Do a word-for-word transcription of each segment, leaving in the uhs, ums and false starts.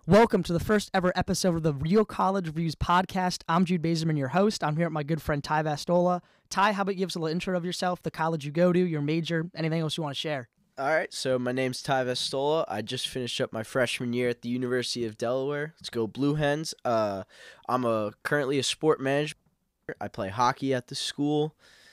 Welcome to the first ever episode of the Real College Reviews podcast. I'm Jude Bazerman, your host. I'm here with my good friend Ty Vastola. Ty, how about you give us a little intro of yourself, the college you go to, your major, anything else you want to share? All right, so my name's Ty Vastola. I just finished up my freshman year at the University of Delaware. Let's go Blue Hens. Uh, I'm a currently a sport manager. I play hockey at the school.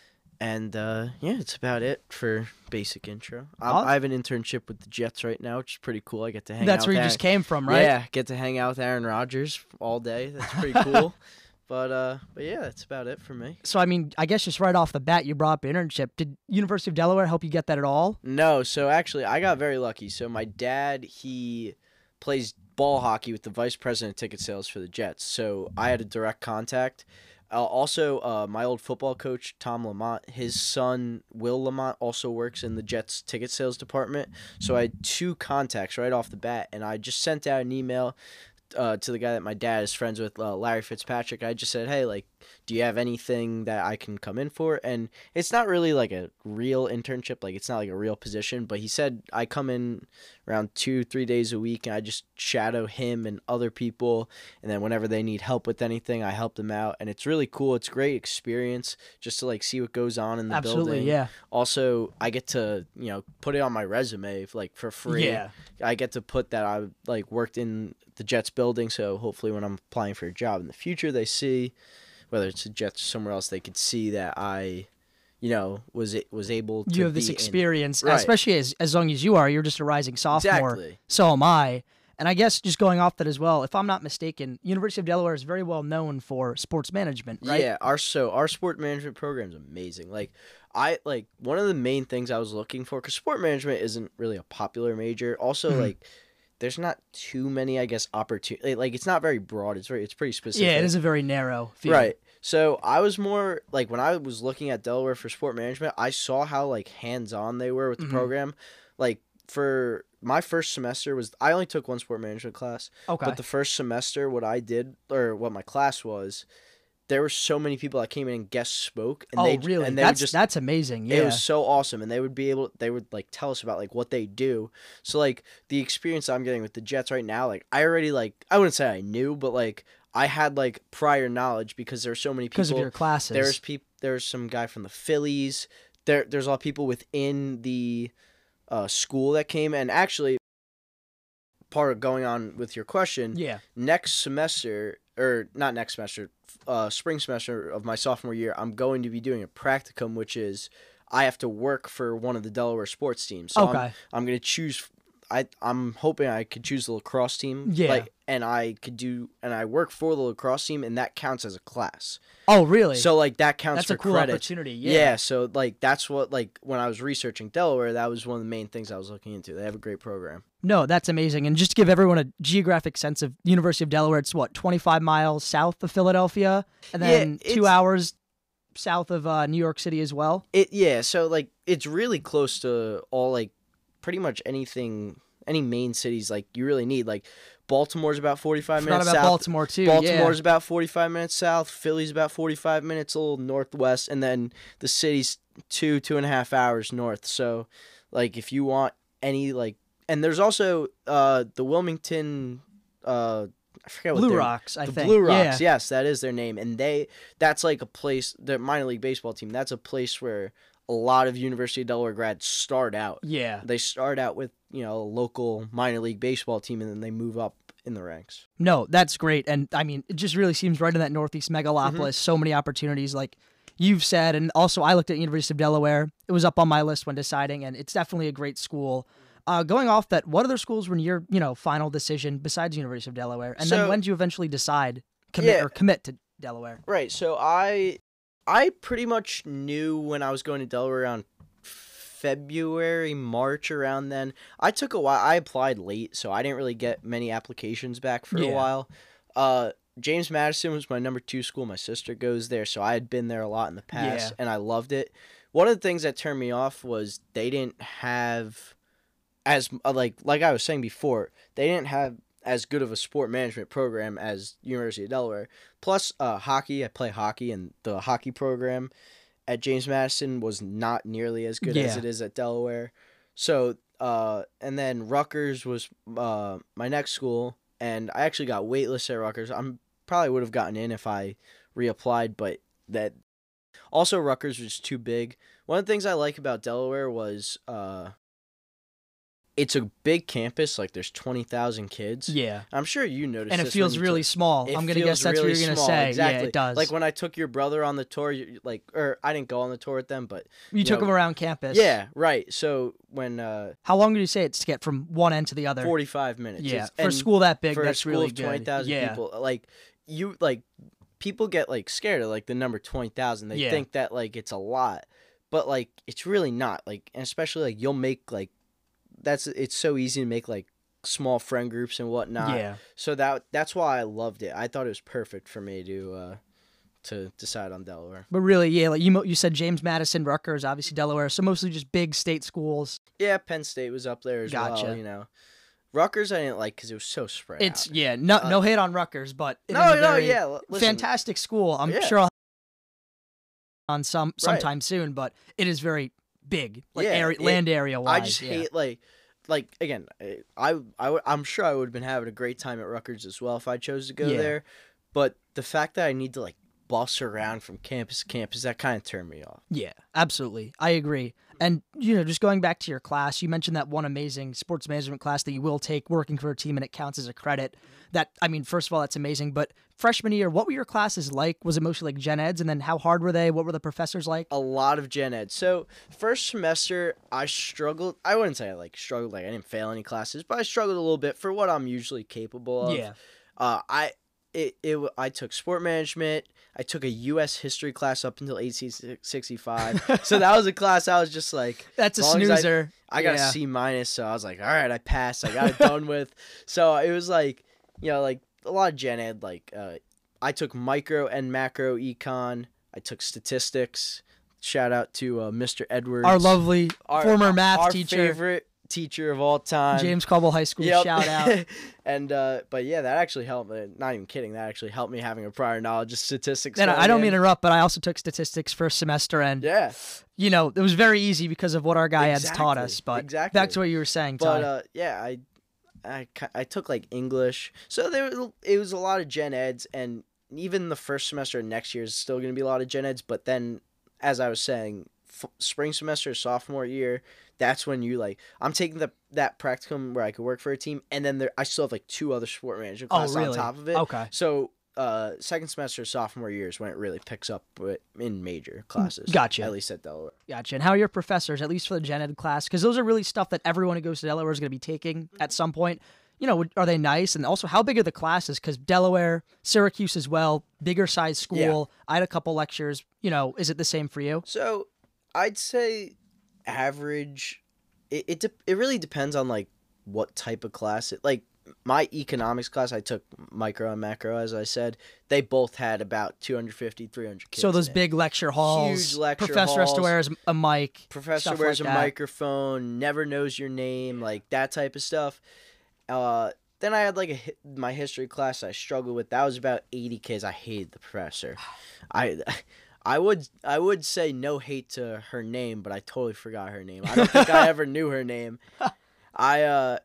And, uh, yeah, it's about it for basic intro. I, Awesome. I have an internship with the Jets right now, which is pretty cool. I get to hang That's out where you there. just came from, right? Yeah, get to hang out with Aaron Rodgers all day. That's pretty cool. But, uh, but yeah, that's about it for me. So, I mean, I guess just right off the bat, you brought up internship. Did University of Delaware help you get that at all? No, so actually, I got very lucky. So my dad, he plays ball hockey with the vice president of ticket sales for the Jets. So I had a direct contact. Uh, also, uh, my old football coach, Tom Lamont, his son, Will Lamont, also works in the Jets ticket sales department. So I had two contacts right off the bat, and I just sent out an email uh, to the guy that my dad is friends with, uh, Larry Fitzpatrick. I just said, hey, like, do you have anything that I can come in for? And it's not really like a real internship. Like, it's not like a real position. But he said I come in around two, three days a week, and I just shadow him and other people. And then whenever they need help with anything, I help them out. And it's really cool. It's a great experience just to, like, see what goes on in the Absolutely, building. yeah. Also, I get to, you know, put it on my resume, like, for free. Yeah. I get to put that I, like, worked in the Jets building. So hopefully when I'm applying for a job in the future, they see, whether it's the Jets or somewhere else, they could see that I, you know, was it was able to You have this be experience, in, right. especially as, as young as you are. You're just a rising sophomore. Exactly. So am I. And I guess just going off that as well, if I'm not mistaken, University of Delaware is very well known for sports management, right? Yeah, our so our sport management program is amazing. Like I like one of the main things I was looking for, because sport management isn't really a popular major. Also, Mhm. like there's not too many, I guess, opportunity. Like it's not very broad. It's very it's pretty specific. Yeah, it is a very narrow field. Right. So I was more like when I was looking at Delaware for sport management, I saw how like hands-on they were with the Mhm. program. Like for my first semester was I only took one sport management class. Okay. But the first semester, what I did or what my class was, there were so many people that came in and guest spoke. And oh, they, really? And they that's would just that's amazing. Yeah. It was so awesome, and they would be able. They would like tell us about like what they do. So like the experience I'm getting with the Jets right now, like I already like I wouldn't say I knew, but like I had like prior knowledge because there were so many people. Because of your classes. There's people. There's some guy from the Phillies. There, there's a lot of people within the uh, school that came, and actually, part of going on with your question. Yeah. Next semester, or not next semester, uh, spring semester of my sophomore year, I'm going to be doing a practicum, which is I have to work for one of the Delaware sports teams. So Okay. I'm, I'm going to choose. I I'm hoping I could choose the lacrosse team. Yeah. Like, and I could do, and I work for the lacrosse team, and that counts as a class. Oh, really? So like that counts That's for a cool credit. opportunity. Yeah. Yeah. So like that's what like when I was researching Delaware, that was one of the main things I was looking into. They have a great program. No, that's amazing. And just to give everyone a geographic sense of University of Delaware, it's what, twenty-five miles south of Philadelphia, and Yeah, then it's- two hours south of uh, New York City as well. It yeah. So like it's really close to all like pretty much anything, any main cities like you really need. Like Baltimore's about forty-five Forgot minutes about south. Baltimore too. Baltimore's yeah. about forty-five minutes south. Philly's about forty-five minutes, a little northwest, and then the city's two, two and a half hours north. So, like, if you want any, like, and there's also uh the Wilmington, uh, I forget what Blue their- Rocks, I the think. Blue Rocks, Yeah. yes, that is their name, and they that's like a place, the minor league baseball team. That's a place where a lot of University of Delaware grads start out. Yeah. They start out with you know a local minor league baseball team, and then they move up in the ranks. No, that's great. And I mean, it just really seems right in that Northeast megalopolis. Mm-hmm. So many opportunities, like you've said. And also, I looked at University of Delaware. It was up on my list when deciding, and it's definitely a great school. Uh, going off that, what other schools were in your, you know, final decision besides University of Delaware? And then So- when did you eventually decide commit Yeah. or commit to Delaware? Right. So I I pretty much knew when I was going to Delaware around February, March, around then. I took a while. I applied late, so I didn't really get many applications back for Yeah. a while. Uh, James Madison was my number two school. My sister goes there, so I had been there a lot in the past, Yeah. and I loved it. One of the things that turned me off was they didn't have as uh, like like I was saying before, they didn't have as good of a sport management program as University of Delaware. Plus, uh, hockey. I play hockey, and the hockey program at James Madison was not nearly as good as Yeah. it is at Delaware. So, uh, and then Rutgers was uh, my next school, and I actually got waitlisted at Rutgers. I'm probably would have gotten in if I reapplied, but that also Rutgers was too big. One of the things I like about Delaware was uh, it's a big campus. Like there's twenty thousand kids. Yeah. I'm sure you noticed. And it this feels when you really took- small. It I'm gonna feels guess that's really what you're gonna small, say. Exactly. Yeah, it does. Like when I took your brother on the tour, you, like, or I didn't go on the tour with them, but you took know, them around campus. yeah, right. So when uh, How long did you say it's to get from one end to the other? forty-five minutes. Yeah, It's- for a and school that big, for a that's school really of good. twenty thousand yeah. people, like you, like people get like scared of like the number twenty thousand. They Yeah. think that like it's a lot, but like it's really not. Like, and especially like you'll make like that's it's so easy to make like small friend groups and whatnot. Yeah. So that that's why I loved it. I thought it was perfect for me to uh to decide on Delaware. But really, yeah, like you mo- you said James Madison, Rutgers, obviously Delaware, so mostly just big state schools. Yeah, Penn State was up there as Gotcha. well. You know, Rutgers I didn't like because it was so spread It's out. yeah, no Uh, no hate on Rutgers, but it no, is a no, very yeah, l- listen, fantastic school. I'm Yeah. sure I'll on some Right. sometime soon, but it is very big, like Yeah, area, it- land area wise. I just yeah. hate like, like again, I, I I'm sure I would have been having a great time at Rutgers as well if I chose to go Yeah. there, but the fact that I need to like bus around from campus to campus that kind of turned me off. Yeah, absolutely. I agree. And, you know, just going back to your class, you mentioned that one amazing sports management class that you will take working for a team and it counts as a credit. That, I mean, first of all, that's amazing. But freshman year, what were your classes like? Was it mostly like gen eds? And then how hard were they? What were the professors like? A lot of gen ed. So first semester I struggled. I wouldn't say I like struggled like I didn't fail any classes, but I struggled a little bit for what I'm usually capable of. Yeah. Uh, I it, it I took sport management. I took a U S history class up until eighteen sixty-five. So that was a class I was just like, That's a as long as I- snoozer. I got Yeah. a C minus, so I was like, all right, I passed. I got it done with. So it was like, you know, like a lot of gen ed. Like uh, I took micro and macro econ. I took statistics. Shout out to uh, Mister Edwards, Our lovely Our- former math our teacher, favorite teacher of all time, James Cobble High School. Yep. Shout out. and uh, but yeah, that actually helped me. Not even kidding. That actually helped me having a prior knowledge of statistics. And I going don't mean in. to interrupt, but I also took statistics first semester, and Yeah, you know it was very easy because of what our guy had taught Exactly, us. But exactly. back to what you were saying, Ty. but uh, yeah, I, I, ki- I took like English, so there was, it was a lot of gen eds, and even the first semester of next year is still going to be a lot of gen eds. But then, as I was saying, f- spring semester, sophomore year, that's when you like. I'm taking the that practicum where I could work for a team, and then there I still have like two other sport management Oh, classes really? on top of it. Okay. So. Uh, second semester, sophomore year is when it really picks up with- in major classes. Gotcha. At least at Delaware. Gotcha. And how are your professors, at least for the gen ed class? Because those are really stuff that everyone who goes to Delaware is going to be taking at some point. You know, are they nice? And also, how big are the classes? Because Delaware, Syracuse as well, bigger size school. I had a couple lectures. You know, is it the same for you? So, I'd say average. It it, de- it really depends on like what type of class it like. My economics class, I took micro and macro, as I said. They both had about two hundred fifty, three hundred kids. So those in it. big lecture halls. Huge lecture Professor has to halls. wear a mic. Professor stuff wears like a that. microphone, never knows your name, like that type of stuff. Uh, then I had like a hi- my history class I struggled with. That was about eighty kids. I hated the professor. I I would I would say no hate to her name, but I totally forgot her name. I don't think I ever knew her name. I uh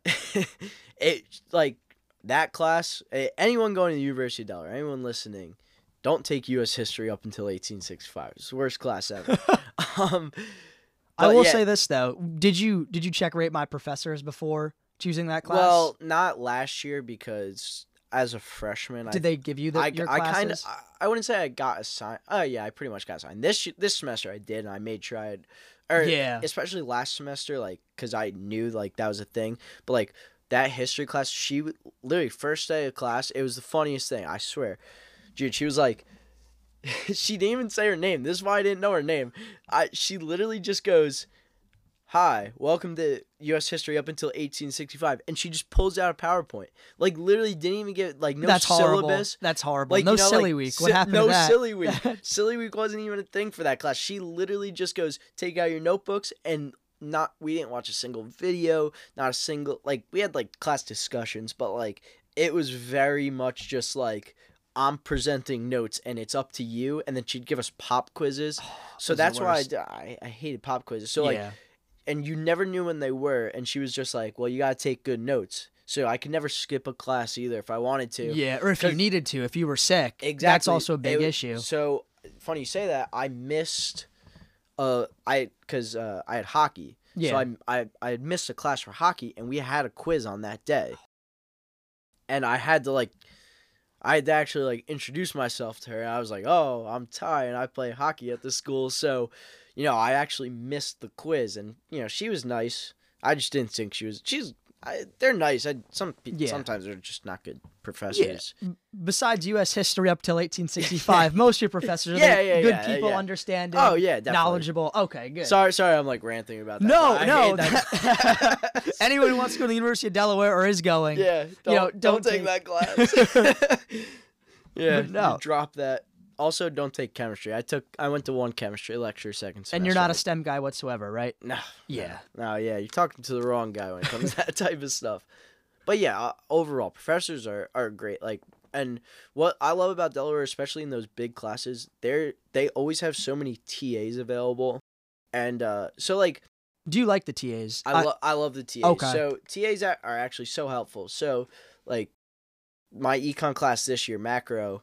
it like that class, eh, anyone going to the University of Delaware, anyone listening, don't take U S history up until eighteen sixty-five. It's the worst class ever. um I but will yeah. say this though. Did you did you check rate my professors before choosing that class? Well, not last year because as a freshman, did I, they give you the I, your I classes? kind of, I wouldn't say I got assigned. Oh yeah, I pretty much got assigned this this semester. I did, and I made sure I had, or Yeah. especially last semester, like because I knew like that was a thing. But like that history class, she would- literally first day of class, it was the funniest thing. I swear, dude. She was like, she didn't even say her name. This is why I didn't know her name. I she literally just goes, "Hi, welcome to U S history up until eighteen sixty-five," and she just pulls out a PowerPoint. Like literally didn't even get like no That's horrible. syllabus. That's horrible. Like no you know, silly like, week. si- What happened No to that? silly week. Silly week wasn't even a thing for that class. She literally just goes, "Take out your notebooks," and not. We didn't watch a single video. Not a single like we had like class discussions, but like it was very much just like I'm presenting notes and it's up to you. And then she'd give us pop quizzes. So those are the that's why I, worst. d- I I hated pop quizzes. So like yeah. and you never knew when they were, and she was just like, "Well, you gotta take good notes." so I could never skip a class either if I wanted to. Yeah, or if you 'Cause- needed to, if you were sick. Exactly. That's also a big It- issue. So funny you say that. I missed, uh, I because uh, I had hockey. Yeah. So I, I I had missed a class for hockey, and we had a quiz on that day. And I had to like, I had to actually like introduce myself to her. I was like, "Oh, I'm Ty, and I play hockey at the school." So, you know, I actually missed the quiz, and you know, she was nice. I just didn't think she was. She's. I, they're nice. I, some pe- Yeah. sometimes they're just not good professors. Besides U S history up till eighteen sixty-five, most of your professors are Yeah, they yeah, good yeah, people, yeah. understanding, Oh yeah, definitely. knowledgeable. Okay, good. Sorry, sorry, I'm like ranting about that. No, but I no. hate that. Anyone who wants to go to the University of Delaware or is going, Yeah, don't, know, don't, don't take take- that class. yeah, No. you drop that. Also, don't take chemistry. I took, I went to one chemistry lecture second semester. and you're not a STEM guy whatsoever, right? no, Yeah. no, yeah. You're talking to the wrong guy when it comes to that type of stuff. But yeah, uh, overall, professors are are great. Like, and what I love about Delaware, especially in those big classes, they're they always have so many T As available, and uh, so like. Do you like the T As? I, lo- I love the T As. Okay. So T As are are actually so helpful. So, like, my econ class this year, macro,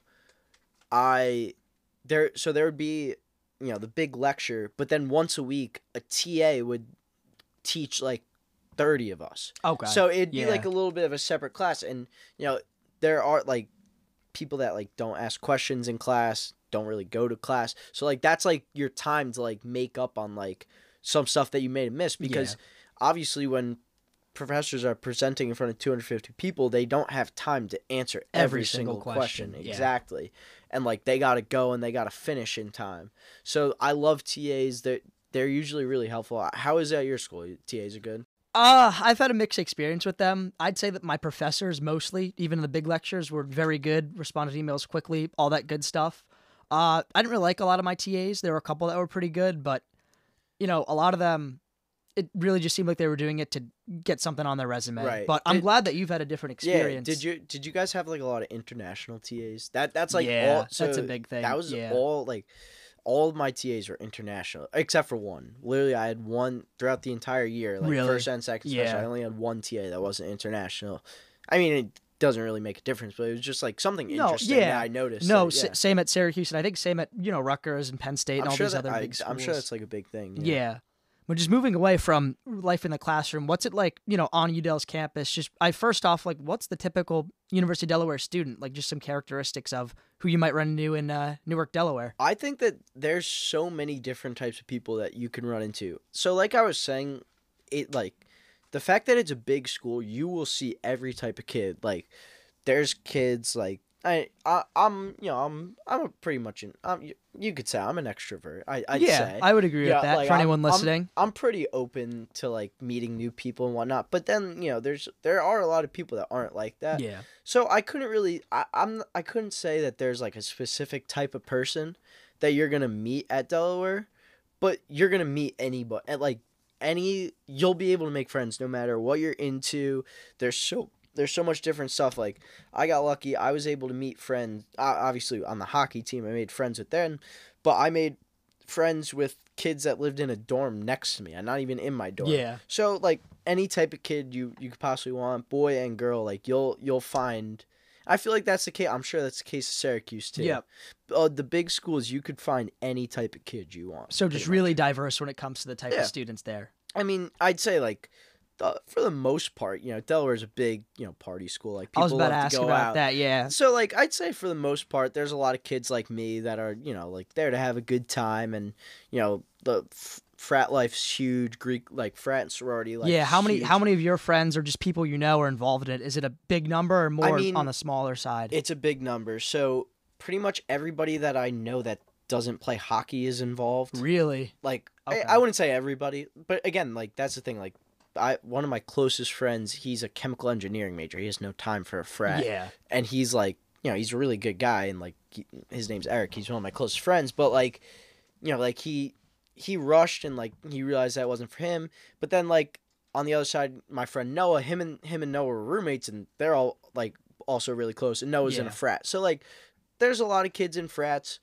I there so there would be, you know, the big lecture, but then once a week a T A would teach like thirty of us. okay. So it'd be Yeah. like a little bit of a separate class, and you know there are like people that like don't ask questions in class, don't really go to class. So like that's like your time to like make up on like some stuff that you may have missed, because obviously when professors are presenting in front of two hundred fifty people, they don't have time to answer every, Every single single, question. question, yeah. Exactly. And like they got to go and they got to finish in time. So I love T As. That they're usually really helpful. How is it at your school? T As are good? Uh, I've had a mixed experience with them. I'd say that my professors mostly, even in the big lectures, were very good, responded to emails quickly, all that good stuff. Uh, I didn't really like a lot of my T As. There were a couple that were pretty good, but, you know, a lot of them, it really just seemed like they were doing it to get something on their resume. Right. But I'm Did- glad that you've had a different experience. Yeah. Did you did you guys have like a lot of international T As? That that's like Yeah, all. So that's a big thing. That was Yeah. all like. All of my T As were international, except for one. Literally, I had one throughout the entire year. Like Really? first and second semester, Yeah. I only had one T A that wasn't international. I mean, it doesn't really make a difference, but it was just like something No, interesting yeah. that I noticed. No, that, s- yeah. same at Syracuse, and I think same at, you know, Rutgers and Penn State and I'm all sure these that other I, big schools. I'm sure that's like a big thing. Yeah. But just moving away from life in the classroom, what's it like, you know, on U Del's campus? Just, I first off, like, what's the typical University of Delaware student? Like, just some characteristics of who you might run into in uh, Newark, Delaware. I think that there's so many different types of people that you can run into. So like I was saying, it like the fact that it's a big school, you will see every type of kid. Like there's kids like I, I I'm you know I'm I'm a pretty much an I'm, you, you could say I'm an extrovert. I I'd yeah, say. I would agree Yeah, with that like, for I'm- anyone I'm- listening. I'm pretty open to like meeting new people and whatnot. But then you know there's there are a lot of people that aren't like that. yeah. So I couldn't really I, I'm I couldn't say that there's like a specific type of person that you're gonna meet at Delaware, but you're gonna meet anybody at like any you'll be able to make friends no matter what you're into. There's so there's so much different stuff. Like I got lucky, I was able to meet friends. Uh, obviously on the hockey team, I made friends with them, but I made friends with kids that lived in a dorm next to me. I'm not even in my dorm. Yeah. So like any type of kid you you could possibly want, boy and girl, like you'll you'll find. I feel like that's the case. I'm sure that's the case of Syracuse too. Yep. Uh, the big schools, you could find any type of kid you want. So just pretty really much. diverse when it comes to the type Yeah. of students there. I mean, I'd say like, the, for the most part, you know, Delaware's a big you know party school. Like people I was about love to ask to go about out. that, yeah. So like I'd say for the most part, there's a lot of kids like me that are you know like there to have a good time, and you know the f- frat life's huge. Greek like frat and sorority like yeah, how many huge. how many of your friends or just people you know are involved in it? Is it a big number or more mean, on the smaller side? It's a big number. So pretty much everybody that I know that doesn't play hockey is involved. Really? Like Okay. I, I wouldn't say everybody, but again, like that's the thing. Like I one of my closest friends, he's a chemical engineering major. He has no time for a frat. Yeah. And he's like, you know, he's a really good guy, and like he, his name's Eric. He's one of my closest friends. But like, you know, like he he rushed and like he realized that wasn't for him. But then like on the other side, my friend Noah, him and him and Noah were roommates, and they're all like also really close. And Noah's in Yeah. a frat, so like there's a lot of kids in frats.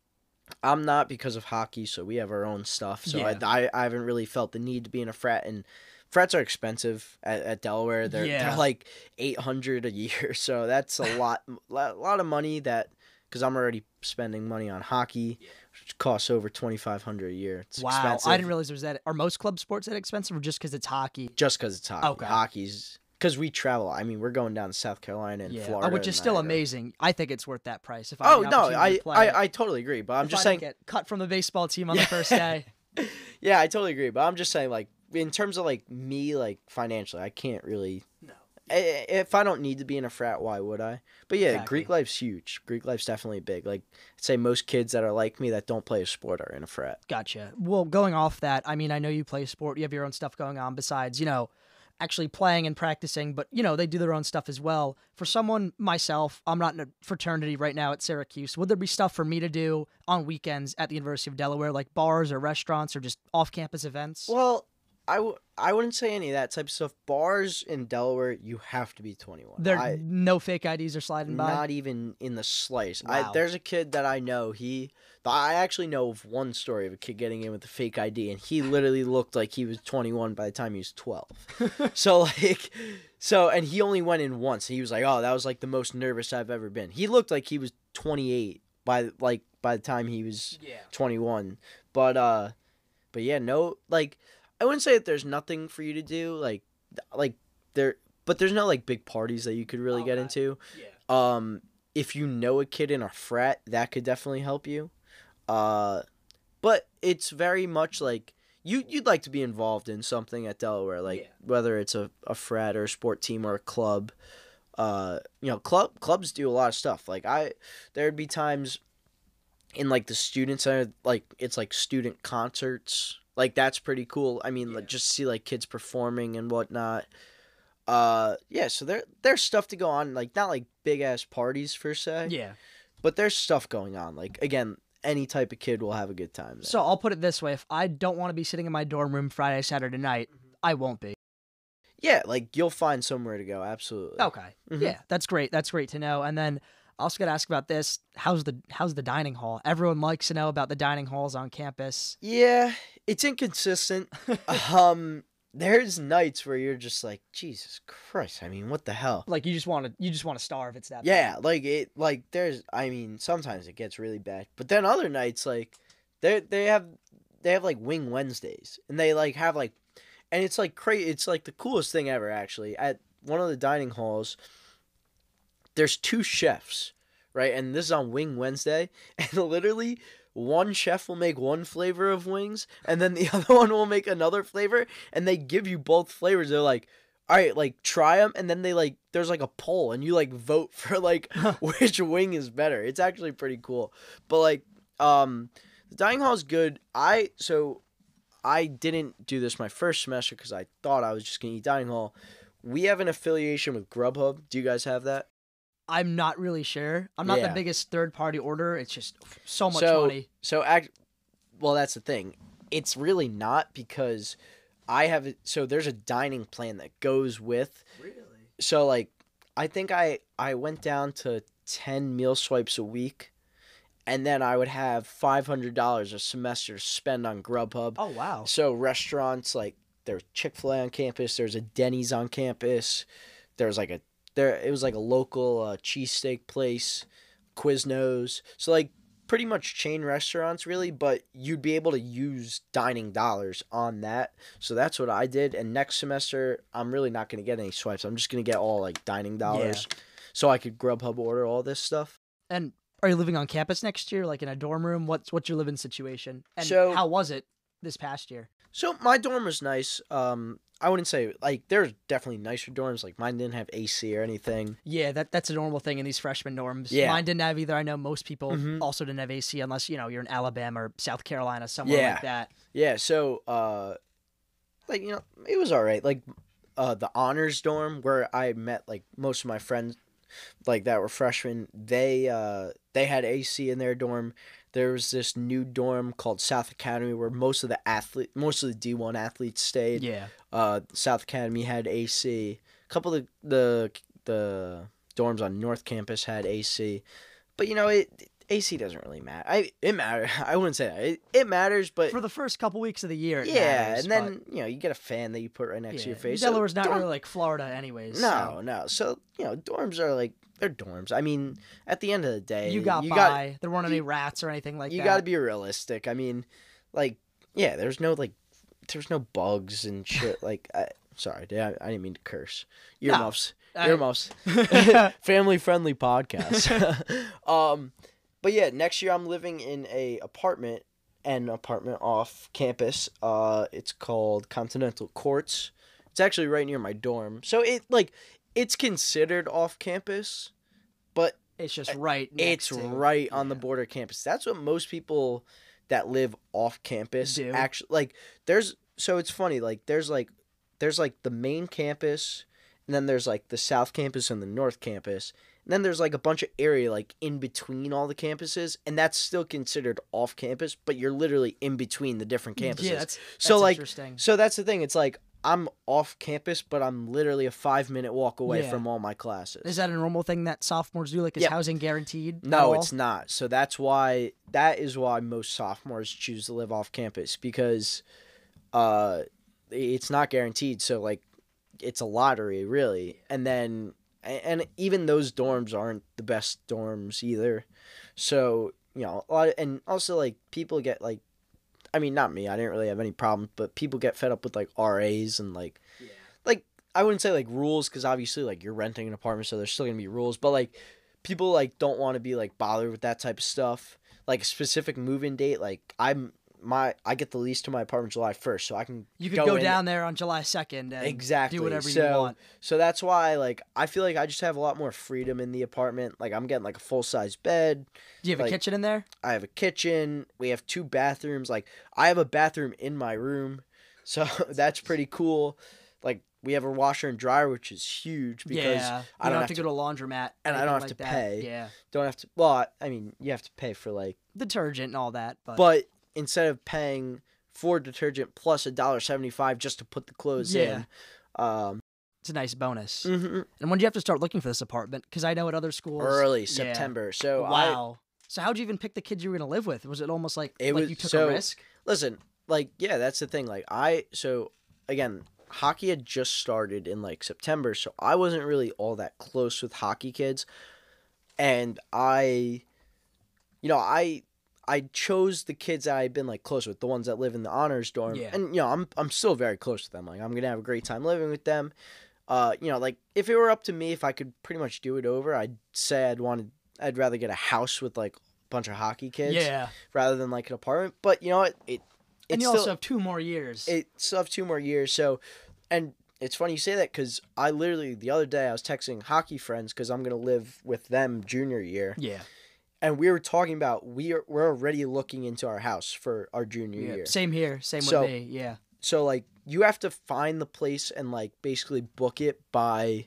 I'm not because of hockey, so we have our own stuff. So Yeah. I, I I haven't really felt the need to be in a frat, and frats are expensive at, at Delaware. They're Yeah. they're like eight hundred a year, so that's a lot a lot of money that because I'm already spending money on hockey, which costs over twenty five hundred a year. It's Wow, expensive. I didn't realize there was that. Are most club sports that expensive, or just because it's hockey? Just because it's hockey. Okay. Hockey's because we travel. I mean, we're going down to South Carolina and Yeah, Florida, oh, which is and still Niagara. amazing. I think it's worth that price. If I Oh had the no, opportunity I, to play. I I totally agree. But I'm If just I saying. didn't get cut from the baseball team on the first day. Yeah, I totally agree. But I'm just saying, like, in terms of like me, like financially, I can't really. No. I- If I don't need to be in a frat, why would I? But yeah, Exactly. Greek life's huge. Greek life's definitely big. Like, I'd say most kids that are like me that don't play a sport are in a frat. Gotcha. Well, going off that, I mean, I know you play sport. You have your own stuff going on besides, you know, actually playing and practicing, but, you know, they do their own stuff as well. For someone, myself, I'm not in a fraternity right now at Syracuse. Would there be stuff for me to do on weekends at the University of Delaware, like bars or restaurants or just off-campus events? Well, I, w- I wouldn't say any of that type of stuff. Bars in Delaware, you have to be twenty-one. There I, no fake I Ds are sliding by? Not even in the slightest. Wow. I, there's a kid that I know. He, I actually know of one story of a kid getting in with a fake I D, and he literally looked like he was twenty-one by the time he was twelve. So like, so and he only went in once. He was like, "Oh, that was like the most nervous I've ever been." He looked like he was twenty-eight by like by the time he was Yeah. twenty-one. But uh, but yeah, no, like I wouldn't say that there's nothing for you to do. Like, like there, but there's no like big parties that you could really get Okay. into. Yeah. Um, if you know a kid in a frat, that could definitely help you. Uh, but it's very much like you you'd like to be involved in something at Delaware, like Yeah. whether it's a, a frat or a sport team or a club. Uh, you know, club clubs do a lot of stuff. Like I, there'd be times in like the student center, like it's like student concerts. Like that's pretty cool. I mean, Yeah. like just see like kids performing and whatnot. Uh, yeah. So there there's stuff to go on. Like not like big ass parties per se. Yeah. But there's stuff going on. Like again, any type of kid will have a good time there. So I'll put it this way. If I don't want to be sitting in my dorm room Friday, Saturday night, I won't be. yeah, like you'll find somewhere to go. Absolutely. Okay. Mhm. Yeah, that's great. That's great to know. And then I also got to ask about this. How's the how's the dining hall? Everyone likes to know about the dining halls on campus. Yeah, it's inconsistent. um, there's nights where you're just like, Jesus Christ. I mean, what the hell? Like you just want to you just want to starve. It's that. Yeah, like it. Like there's. I mean, sometimes it gets really bad, but then other nights, like they they have they have like wing Wednesdays, and they like have like, and it's like crazy. It's like the coolest thing ever. Actually, at one of the dining halls, there's two chefs, right? And this is on Wing Wednesday, and literally one chef will make one flavor of wings, and then the other one will make another flavor, and they give you both flavors. They're like, all right, like try them, and then they like there's like a poll, and you like vote for like which wing is better. It's actually pretty cool. But like, um, the dining hall is good. I so I didn't do this my first semester because I thought I was just gonna eat dining hall. We have an affiliation with Grubhub. Do you guys have that? I'm not really sure. I'm not Yeah. the biggest third party order. It's just so much so, money. So, act, well, that's the thing. It's really not because I have. So there's a dining plan that goes with. Really? So like, I think I I went down to ten meal swipes a week, and then I would have five hundred dollars a semester to spend on Grubhub. Oh wow. So restaurants like there's Chick-fil-A on campus. There's a Denny's on campus. There's like a there. It was like a local uh, cheesesteak place, Quiznos. So like pretty much chain restaurants really, but you'd be able to use dining dollars on that. So that's what I did. And next semester, I'm really not going to get any swipes. I'm just going to get all like dining dollars, so I could Grubhub order all this stuff. And are you living on campus next year, like in a dorm room? What's what's your living situation? And So- how was it this past year? So my dorm was nice. Um, I wouldn't say like there's definitely nicer dorms. Like mine didn't have A C or anything. Yeah, that that's a normal thing in these freshman dorms. Yeah. Mine didn't have either. I know most people Mhm. also didn't have A C unless, you know, you're in Alabama or South Carolina, somewhere Yeah. like that. Yeah. So uh, like you know, it was all right. Like uh, the honors dorm where I met like most of my friends, like that were freshmen. They uh they had A C in their dorm. There was this new dorm called South Academy where most of the athlete, most of the D one athletes stayed. Yeah. Uh, South Academy had A C. A couple of the the the dorms on North Campus had A C, but you know it A C doesn't really matter. I it matters. I wouldn't say that. It, it matters, but For the first couple weeks of the year, it yeah, matters, and then you know you get a fan that you put right next yeah. to your face. Delaware's so not dorm- really like Florida, anyways. No, so. no. So you know dorms are like they're dorms. I mean, at the end of the day, You got you by. got there weren't any rats or anything like you that. got to be realistic. I mean, like yeah, there's no like there's no bugs and shit. Like I, sorry, I, I didn't mean to curse. Earmuffs, I- earmuffs. Family friendly podcast. um, but yeah, next year I'm living in a apartment, an apartment off campus. Uh, it's called Continental Courts. It's actually right near my dorm, so it like it's considered off campus, but It's just right. Next it's to, right on the yeah. border campus. That's what most people that live off campus Do. actually like. There's so it's funny. Like there's like there's like the main campus, and then there's like the south campus and the north campus, and then there's like a bunch of area like in between all the campuses, and that's still considered off campus. But you're literally in between the different campuses. Yeah, that's, that's so like interesting. so that's the thing. It's like I'm off campus, but I'm literally a five minute walk away Yeah. from all my classes. Is that a normal thing that sophomores do? Like, is Yeah. housing guaranteed? at No, all? it's not. So that's why that is why most sophomores choose to live off campus because uh it's not guaranteed. So like it's a lottery really. And then and even those dorms aren't the best dorms either. So, you know, a lot and also like people get like I mean, not me. I didn't really have any problems, but people get fed up with like R As and like Yeah. like I wouldn't say like rules because obviously like you're renting an apartment, so there's still gonna be rules. But like people like don't want to be like bothered with that type of stuff. Like a specific move-in date. Like I'm my I get the lease to my apartment July first, so I can You could go, in- down there on July second and exactly do whatever so, you want. So that's why like I feel like I just have a lot more freedom in the apartment. Like I'm getting like a full size bed. Do you have like- a kitchen in there? I have a kitchen. We have two bathrooms. Like I have a bathroom in my room, so that's pretty cool. Like we have a washer and dryer, which is huge because yeah. I You don't have have to go to a laundromat. and I anything don't have like to that. pay. Yeah. don't have to. Well, I, I mean you have to pay for like, Detergent and all that. But, but instead of paying for detergent plus a dollar seventy five just to put the clothes Yeah. in, um, it's a nice bonus. mhm, And when did you have to start looking for this apartment? Because I know at other schools. early Yeah. September. So I Wow. So how'd you even pick the kids you were gonna live with? Was it almost like, It like was- you took so- a risk? listen. Like yeah, that's the thing. Like I so again. Hockey had just started in like September, so I wasn't really all that close with hockey kids. And I, you know, I I chose the kids that I'd been like close with, the ones that live in the honors dorm. Yeah. And you know, I'm I'm still very close with them. Like I'm gonna have a great time living with them. Uh, you know, like if it were up to me, if I could pretty much do it over, I'd say I'd wanted I'd rather get a house with like a bunch of hockey kids Yeah. rather than like an apartment. But you know what? It And it's you still also have two more years. it still have two more years. So, and it's funny you say that because I literally the other day I was texting hockey friends because I'm gonna live with them junior year, yeah. and we were talking about we are we're already looking into our house for our junior yeah. year. Same here. Same So- with me. Yeah. So like you have to find the place and like basically book it by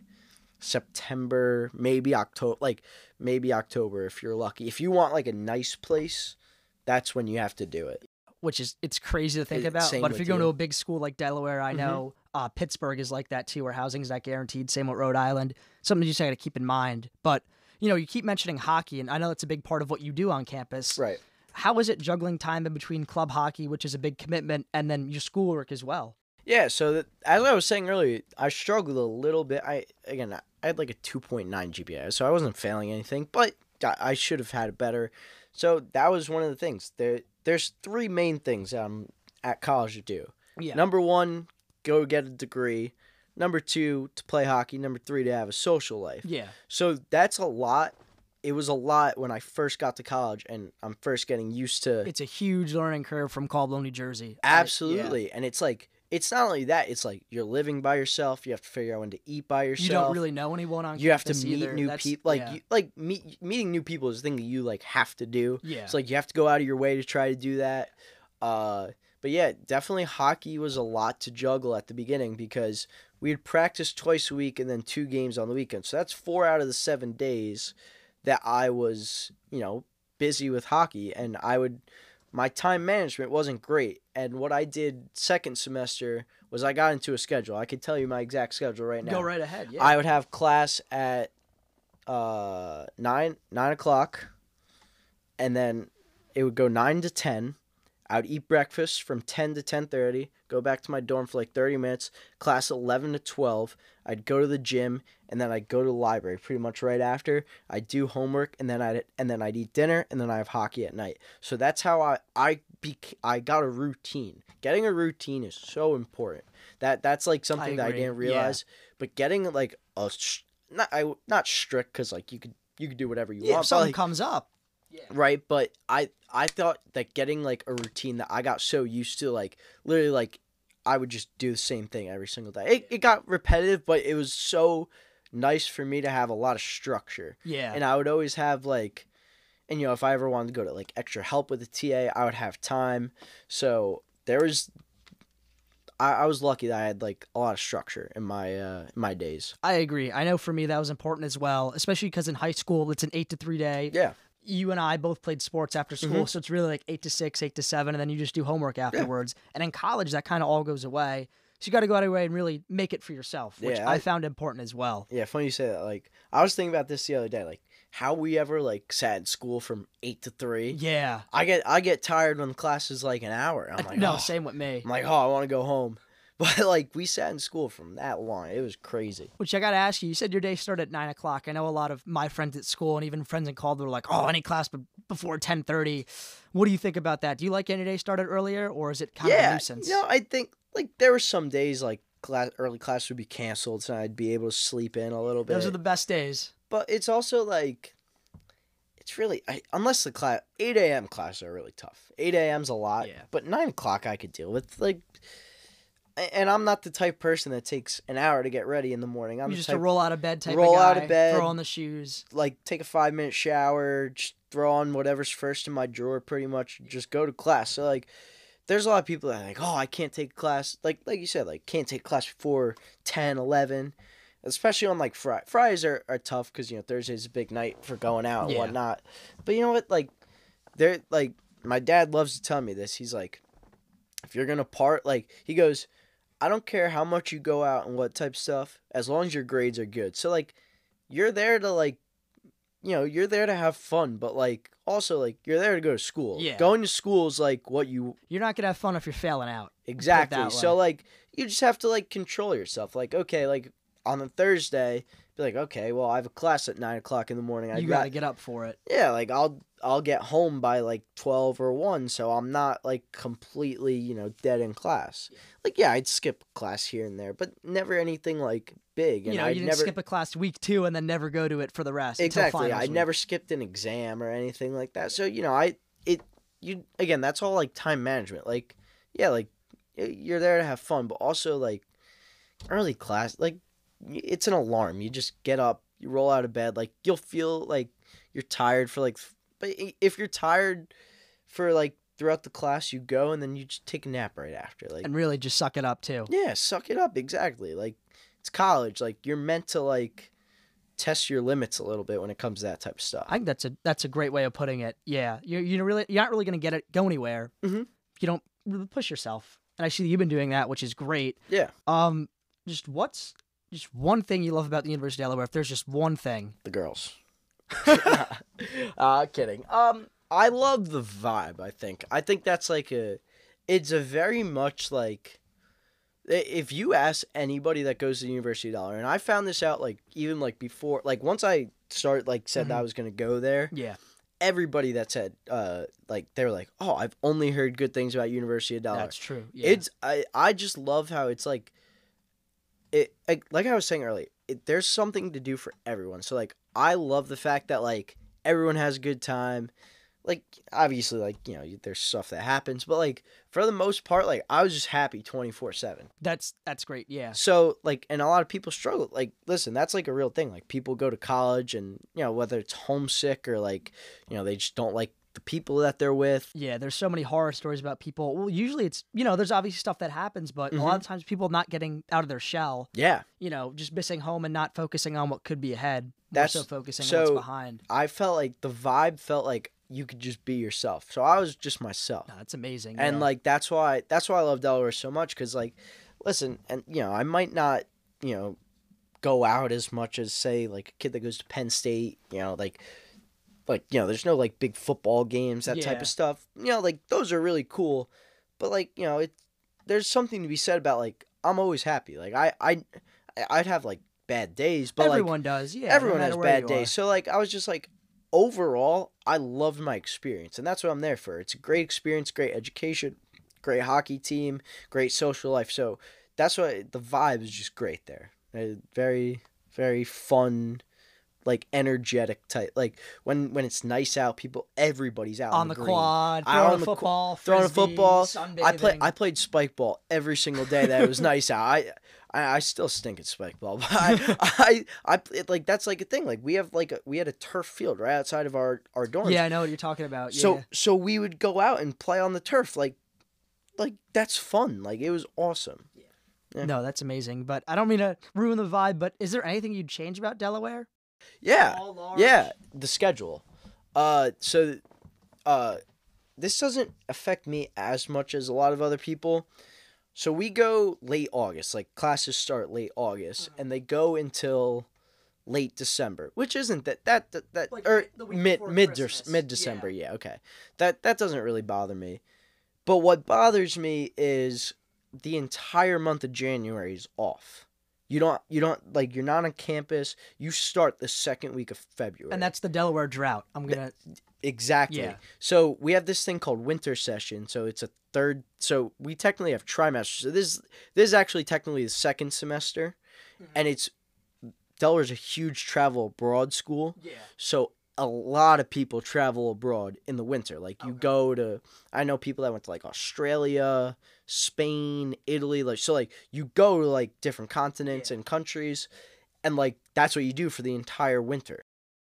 September, maybe October, like maybe October if you're lucky. If you want like a nice place, that's when you have to do it. Which is, it's crazy to think It- about. same But if with you're going you. to a big school like Delaware, I Mhm. know uh, Pittsburgh is like that too, where housing is not guaranteed. Same with Rhode Island. Something you just got to keep in mind. But, you know, you keep mentioning hockey, and I know it's a big part of what you do on campus. Right. How is it juggling time in between club hockey, which is a big commitment, and then your schoolwork as well? Yeah, so that, as I was saying earlier, I struggled a little bit. I again, I had like a two point nine G P A, so I wasn't failing anything, but I I should have had it better. So that was one of the things. There, there's three main things I'm at college to do. Yeah. Number one, go get a degree. Number two, to play hockey. Number three, to have a social life. Yeah. So that's a lot. It was a lot when I first got to college, and I'm first getting used to. It's a huge learning curve from Caldwell, New Jersey. I- yeah. Absolutely. And it's like, it's not only that, it's like you're living by yourself. You have to figure out when to eat by yourself. You don't really know anyone on You have to campus meet either. new That's- people. Like, yeah. you, like meet, meeting new people is a thing that you like have to do. Yeah. It's like you have to go out of your way to try to do that. Uh, but yeah, definitely hockey was a lot to juggle at the beginning because we'd practice twice a week and then two games on the weekend. So that's four out of the seven days that I was, you know, busy with hockey, and I would my time management wasn't great. And what I did second semester was I got into a schedule. I could tell you my exact schedule right now. Go right ahead. Yeah. I would have class at uh nine nine o'clock, and then it would go nine to ten. I would eat breakfast from ten to ten thirty, go back to my dorm for like thirty minutes, class eleven to twelve. I'd go to the gym, and then I'd go to the library pretty much right after. I'd do homework, and then I'd and then I'd eat dinner, and then I have hockey at night. So that's how I I bec- I got a routine. Getting a routine is so important. That that's like something I that I didn't realize. Yeah. But getting like a not I not strict, because like you could you could do whatever you yeah, want. If something like, comes up. Yeah. Right, but I I thought that getting like a routine that I got so used to, like literally like I would just do the same thing every single day. It it got repetitive, but it was so nice for me to have a lot of structure. Yeah. And I would always have like, and you know, if I ever wanted to go to like extra help with the T A, I would have time. So there was I, I was lucky that I had like a lot of structure in my uh in my days. I agree. I know for me that was important as well, especially because in high school it's an eight to three day. Yeah. You and I both played sports after school, mm-hmm. so it's really like eight to six, eight to seven, and then you just do homework afterwards. Yeah. And in college, that kind of all goes away. So you got to go out of your way and really make it for yourself, which yeah, I, I found important as well. Yeah, funny you say that. Like, I was thinking about this the other day, like how we ever like sat in school from eight to three. Yeah, I get I get tired when the class is like an hour. I'm like, no, oh. same with me. I'm like, oh, I want to go home. But, like, we sat in school from that long. It was crazy. Which I got to ask you, you said your day started at nine o'clock. I know a lot of my friends at school and even friends in Calder were like, oh, any class b- before ten thirty. What do you think about that? Do you like any day started earlier, or is it kind yeah, of a nuisance? Yeah, you know, I think, like, there were some days, like, class, early class would be canceled, so I'd be able to sleep in a little bit. Those are the best days. But it's also, like, it's really, I, unless the class, eight a.m. classes are really tough. eight a.m.'s a lot, yeah. But nine o'clock I could deal with, like... And I'm not the type of person that takes an hour to get ready in the morning. I'm you just type, a roll out of bed type roll of guy, out of bed, throw on the shoes, like take a five minute shower, just throw on whatever's first in my drawer, pretty much, just go to class. So like, there's a lot of people that are like, oh, I can't take class, like like you said, like can't take class before ten, eleven, especially on like Friday. Fridays are, are tough because you know Thursday's a big night for going out and yeah. whatnot. But you know what, like, they're like my dad loves to tell me this. He's like, if you're gonna part, like he goes. I don't care how much you go out and what type of stuff, as long as your grades are good. So, like, you're there to, like, you know, you're there to have fun, but, like, also, like, you're there to go to school. Yeah. Going to school is, like, what you... You're not going to have fun if you're failing out. Exactly. So, like, you just have to, like, control yourself. Like, okay, like, on a Thursday, be like, okay, well, I have a class at nine o'clock in the morning. You got to get up for it. Yeah, like, I'll... I'll get home by like twelve or one, so I'm not like completely, you know, dead in class. Like, yeah, I'd skip class here and there, but never anything like big. And you know, I'd you didn't never... skip a class week two and then never go to it for the rest. Exactly. I week. never skipped an exam or anything like that. So, you know, I, it, you, again, that's all like time management. Like, yeah, like you're there to have fun, but also like early class, like it's an alarm. You just get up, you roll out of bed, like you'll feel like you're tired for like, but if you're tired for like throughout the class, you go and then you just take a nap right after. Like, and really just suck it up too. Yeah, suck it up. Exactly. Like, it's college. Like, you're meant to like test your limits a little bit when it comes to that type of stuff. I think that's a that's a great way of putting it. Yeah, you're you really you're not really gonna get it go anywhere mm-hmm. if you don't really push yourself. And I see that you've been doing that, which is great. Yeah. Um, just what's just one thing you love about the University of Delaware? If there's just one thing, the girls. uh, kidding. Um, I love the vibe, I think. I think that's like a, it's a very much like, if you ask anybody that goes to the University of Delaware, and I found this out like, even like before, like once I start, like said mm-hmm. that I was going to go there. Yeah. Everybody that said, uh, like, they were like, oh, I've only heard good things about University of Delaware. That's true. Yeah. It's, I, I just love how it's like, it, like, like I was saying earlier, it, there's something to do for everyone. So like, I love the fact that, like, everyone has a good time. Like, obviously, like, you know, there's stuff that happens. But, like, for the most part, like, I was just happy twenty-four seven. That's that's great, yeah. So, like, and a lot of people struggle. Like, listen, that's, like, a real thing. Like, people go to college and, you know, whether it's homesick or, like, you know, they just don't like the people that they're with. Yeah, there's so many horror stories about people. Well, usually it's, you know, there's obviously stuff that happens, but mm-hmm. a lot of times people not getting out of their shell. Yeah. You know, just missing home and not focusing on what could be ahead. That's more so focusing so on what's behind. I felt like the vibe felt like you could just be yourself. So I was just myself. No, that's amazing. And yeah. like that's why that's why I love Delaware so much, because like, listen, and you know, I might not, you know, go out as much as say like a kid that goes to Penn State, you know, like like, you know, there's no like big football games, that type Yeah. of stuff. You know, like those are really cool. But like, you know, it there's something to be said about like I'm always happy. Like I I I'd have like bad days, but Everyone like does, yeah. everyone no has matter where bad you days. are. So like I was just like overall, I loved my experience, and that's what I'm there for. It's a great experience, great education, great hockey team, great social life. So that's what the vibe is just great there. Uh, Very very fun, like energetic type. Like when when it's nice out, people everybody's out On on the green. quad, I- throwing on a the qu- football, throwing a frisbee, football. sunbathing. I play I played spike ball every single day that it was nice out. I I, I still stink at spike ball, but I I, I it, like that's like a thing. Like we have like a, we had a turf field right outside of our our dorms. Yeah, I know what you're talking about. So yeah. so we would go out and play on the turf. Like like that's fun. Like it was awesome. yeah. No, that's amazing. But I don't mean to ruin the vibe, but is there anything you'd change about Delaware? Yeah. Small, large? Yeah, the schedule. Uh, so, uh, this doesn't affect me as much as a lot of other people. So we go late August, like classes start late August, Mm-hmm. and they go until late December, which isn't that that that, that Like or the week mid before mid Christmas. mid December. Yeah, okay. That that doesn't really bother me. But what bothers me is the entire month of January is off. You don't you don't like you're not on campus. You start the second week of February. And that's the Delaware drought. I'm gonna. Exactly. Yeah. So we have this thing called winter session. So it's a third. So we technically have trimesters. So this this is actually technically the second semester, and it's Delaware's a huge travel abroad school. Yeah. So a lot of people travel abroad in the winter. Like you Okay. go to, I know people that went to like Australia, Spain, Italy. Like so, like you go to like different continents Yeah. and countries, and like that's what you do for the entire winter,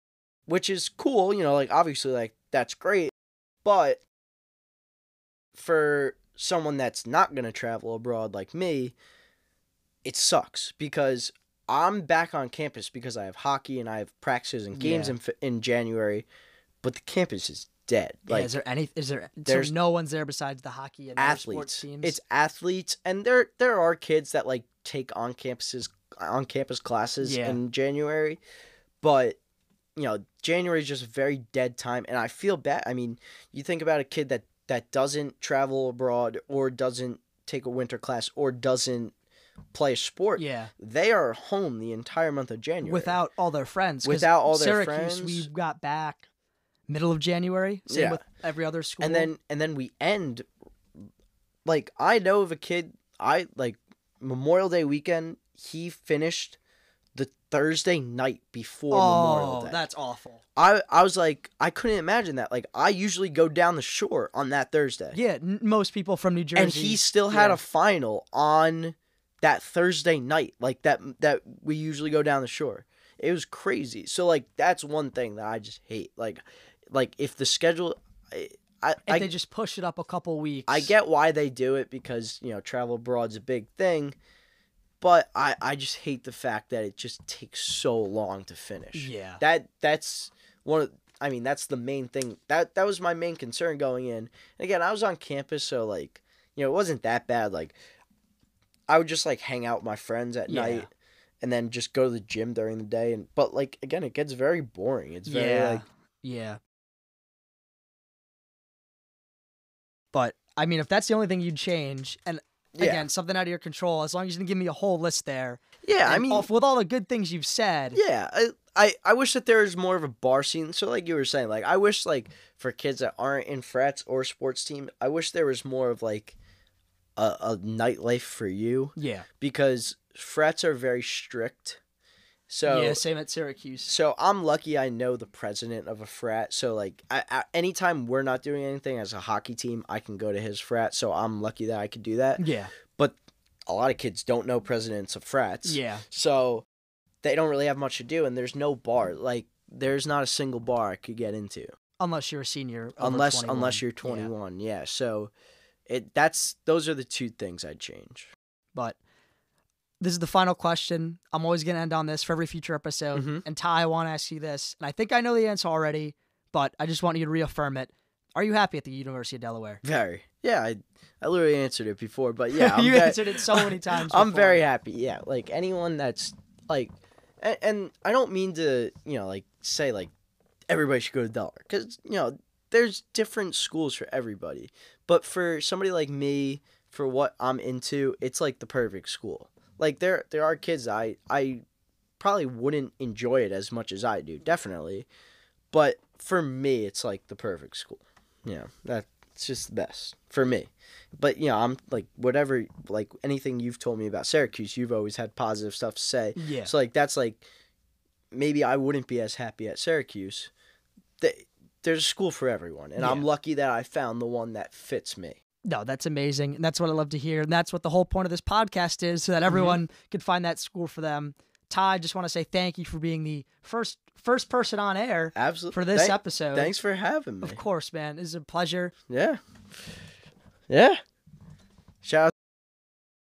which is cool. You know, like obviously, like that's great, but for someone that's not gonna travel abroad like me, it sucks because I'm back on campus because I have hockey and I have practices and games Yeah. in Fe- in January, but the campus is dead. Yeah, Like is there any? Is there? there's So no one's there besides the hockey and other sports athletes. teams. It's athletes, and there there are kids that like take on campuses on campus classes Yeah. in January, but you know January is just a very dead time, and I feel bad. I mean, you think about a kid that that doesn't travel abroad or doesn't take a winter class or doesn't play a sport. yeah. They are home the entire month of January. Without all their friends. 'cause Without all their Syracuse, friends. we got back middle of January. Same Yeah. with every other school. and then and then we end like I know of a kid I like Memorial Day weekend he finished the Thursday night before Memorial oh, Day. that's awful. I I was like I couldn't imagine that. Like I usually go down the shore on that Thursday. Yeah, n- most people from New Jersey. And he still had yeah. a final on that Thursday night, like that that we usually go down the shore. It was crazy. So like that's one thing that I just hate. Like like if the schedule I I, If I, they just push it up a couple weeks. I get why they do it because, you know, travel abroad's a big thing, but I I just hate the fact that it just takes so long to finish. Yeah. That that's one of I mean, that's the main thing. That that was my main concern going in. And again, I was on campus, so like, you know, it wasn't that bad. Like I would just like hang out with my friends at Yeah. night and then just go to the gym during the day and but like again, it gets very boring. It's very yeah. like Yeah. But I mean, if that's the only thing you'd change, and yeah. again, something out of your control, as long as you didn't give me a whole list there. Yeah, I and mean off- with all the good things you've said. Yeah, I, I I wish that there was more of a bar scene. So like you were saying, like I wish like for kids that aren't in frats or sports team, I wish there was more of like a, a nightlife for you Yeah. because frats are very strict. So yeah. Same at Syracuse. so I'm lucky I know the president of a frat. So like I, I, anytime we're not doing anything as a hockey team, I can go to his frat. So I'm lucky that I could do that. Yeah. But a lot of kids don't know presidents of frats. Yeah. So they don't really have much to do, and there's no bar. Like there's not a single bar I could get into Unless you're a senior. over unless twenty-one. unless you're Yeah. twenty-one. Yeah. So it that's those are the two things I'd change. But this is the final question. I'm always going to end on this for every future episode. Mhm. And Ty, I want to ask you this. And I think I know the answer already, but I just want you to reaffirm it. Are you happy at the University of Delaware? Very. Yeah. I I literally answered it before, but yeah, I'm you ve- answered it so many times. I'm before. very happy. Yeah. Like anyone that's like, and, and I don't mean to you know like say like everybody should go to Delaware because you know there's different schools for everybody. But for somebody like me, for what I'm into, it's like the perfect school. Like there there are kids that I I probably wouldn't enjoy it as much as I do, definitely. But for me, it's like the perfect school. Yeah, that's just the best for me. But you know, I'm like whatever, like anything you've told me about Syracuse, you've always had positive stuff to say. Yeah. So like that's like maybe I wouldn't be as happy at Syracuse. There's a school for everyone, and Yeah. I'm lucky that I found the one that fits me. No, that's amazing. And that's what I love to hear. And that's what the whole point of this podcast is, so that everyone mm-hmm. can find that school for them. Ty, I just want to say thank you for being the first first person on air Absolutely. for this Thank, episode. Thanks for having me. Of course, man. It's a pleasure. Yeah. Yeah. Shout out